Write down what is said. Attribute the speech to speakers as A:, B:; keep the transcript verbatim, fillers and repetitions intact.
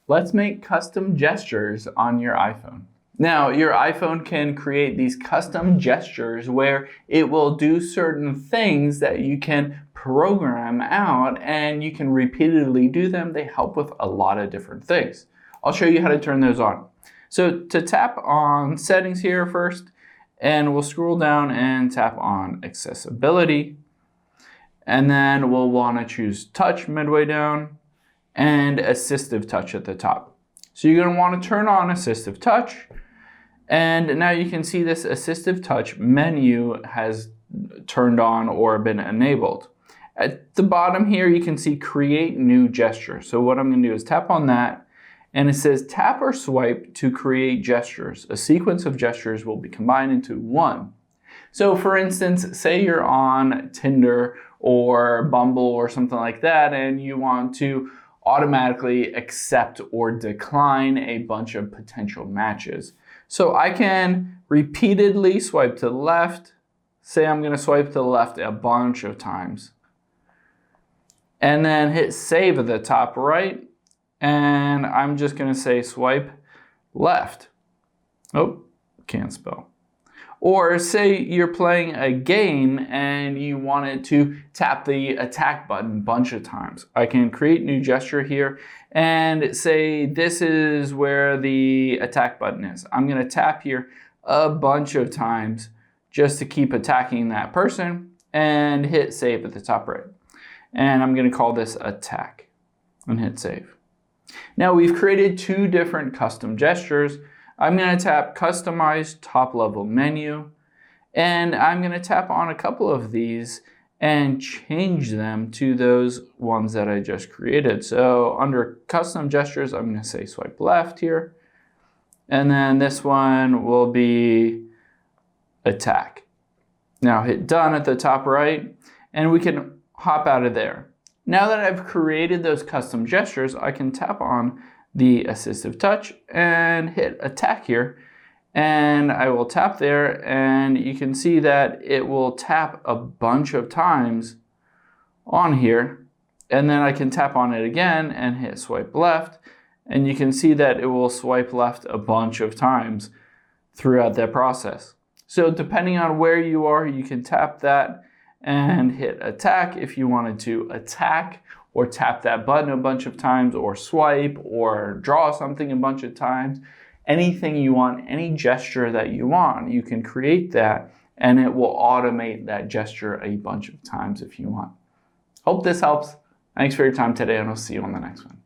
A: Let's make custom gestures on your iPhone. Now, your iPhone can create these custom gestures where it will do certain things that you can program out and you can repeatedly do them. They help with a lot of different things. I'll show you how to turn those on. So to tap on settings here first, and we'll scroll down and tap on accessibility. And then we'll want to choose touch midway down and assistive touch at the top. So you're going to want to turn on assistive touch. And now you can see this assistive touch menu has turned on or been enabled. At the bottom here, you can see create new gesture. So what I'm going to do is tap on that, and it says tap or swipe to create gestures. A sequence of gestures will be combined into one. So for instance, say you're on Tinder or Bumble or something like that, and you want to automatically accept or decline a bunch of potential matches. So I can repeatedly swipe to the left. Say I'm going to swipe to the left a bunch of times. And then hit save at the top right. And I'm just going to say swipe left. Oh, can't spell. Or say you're playing a game and you wanted to tap the attack button a bunch of times. I can create new gesture here and say this is where the attack button is. I'm going to tap here a bunch of times just to keep attacking that person and hit save at the top right. And I'm going to call this attack and hit save. Now we've created two different custom gestures. I'm going to tap Customize Top Level Menu, and I'm going to tap on a couple of these and change them to those ones that I just created. So under Custom Gestures, I'm going to say swipe left here, and then this one will be Attack. Now hit Done at the top right, and we can hop out of there. Now that I've created those custom gestures, I can tap on the assistive touch and hit attack here, and I will tap there, and you can see that it will tap a bunch of times on here, and then I can tap on it again and hit swipe left, and you can see that it will swipe left a bunch of times throughout that process. So depending on where you are, you can tap that and hit attack if you wanted to attack, or tap that button a bunch of times, or swipe, or draw something a bunch of times. Anything you want, any gesture that you want, you can create that and it will automate that gesture a bunch of times if you want. Hope this helps. Thanks for your time today, and I'll see you on the next one.